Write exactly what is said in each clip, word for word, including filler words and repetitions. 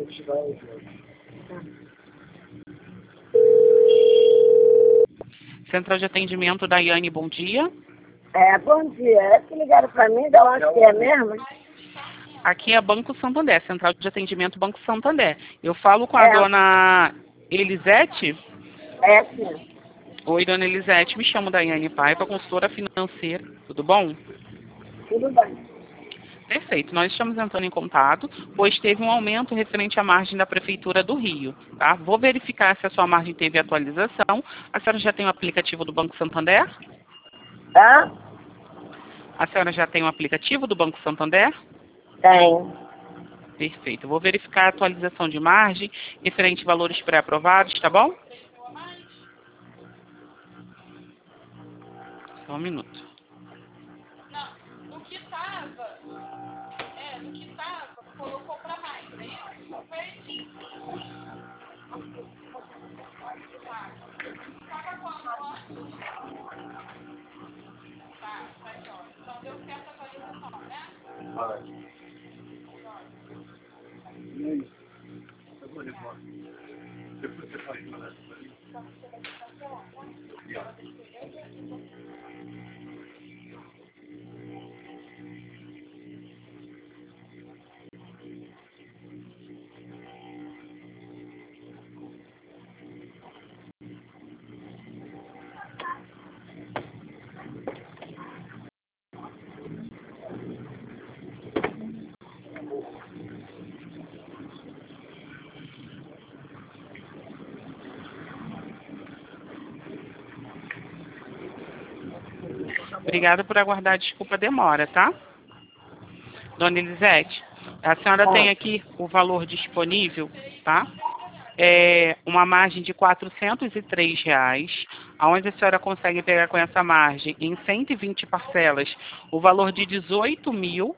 Central de atendimento, Daiane, bom dia. É, bom dia. É que ligaram pra mim, da onde que é mesmo? Aqui é Banco Santander, Central de Atendimento Banco Santander. Eu falo com a É. dona Elisete. É, sim. Oi, dona Elisete, me chamo Daiane Paiva, consultora financeira, tudo bom? Tudo bem. Perfeito, nós estamos entrando em contato, pois teve um aumento referente à margem da Prefeitura do Rio, tá? Vou verificar se a sua margem teve atualização. A senhora já tem o aplicativo do Banco Santander? Hã? A senhora já tem o aplicativo do Banco Santander? Tem. Perfeito, vou verificar a atualização de margem referente a valores pré-aprovados, tá bom? Só um minuto. Obrigada por aguardar, desculpa a demora, tá? Dona Elisete, a senhora Ah. tem aqui o valor disponível, tá? É uma margem de quatrocentos e três reais, aonde a senhora consegue pegar com essa margem em cento e vinte parcelas o valor de dezoito mil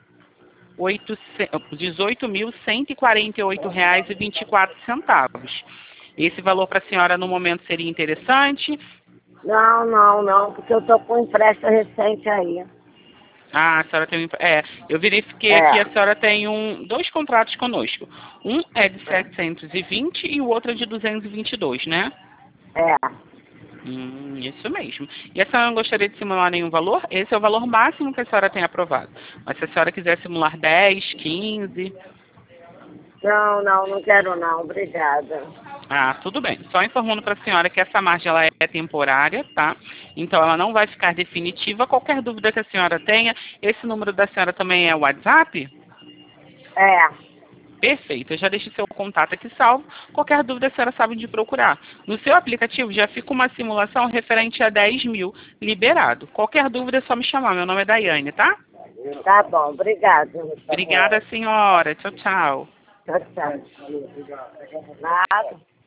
cento e quarenta e oito reais e vinte e quatro centavos. Esse valor para a senhora no momento seria interessante? Não, não, não, porque eu tô com um empréstimo recente aí. Ah, a senhora tem um... É, eu verifiquei É. aqui, a senhora tem um, dois contratos conosco. Um é de setecentos e vinte e o outro é de duzentos e vinte e dois, né? É. Hum, isso mesmo. E a senhora não gostaria de simular nenhum valor? Esse é o valor máximo que a senhora tem aprovado. Mas se a senhora quiser simular dez, quinze... Não, não, não quero não, obrigada. Ah, tudo bem. Só informando para a senhora que essa margem ela é temporária, tá? Então ela não vai ficar definitiva. Qualquer dúvida que a senhora tenha, esse número da senhora também é o WhatsApp? É. Perfeito, eu já deixo seu contato aqui salvo. Qualquer dúvida a senhora sabe de procurar. No seu aplicativo já fica uma simulação referente a dez mil liberado. Qualquer dúvida é só me chamar. Meu nome é Daiane, tá? Tá bom, obrigada. Obrigada, senhora. Tchau, tchau. Tchau, tchau. Nada.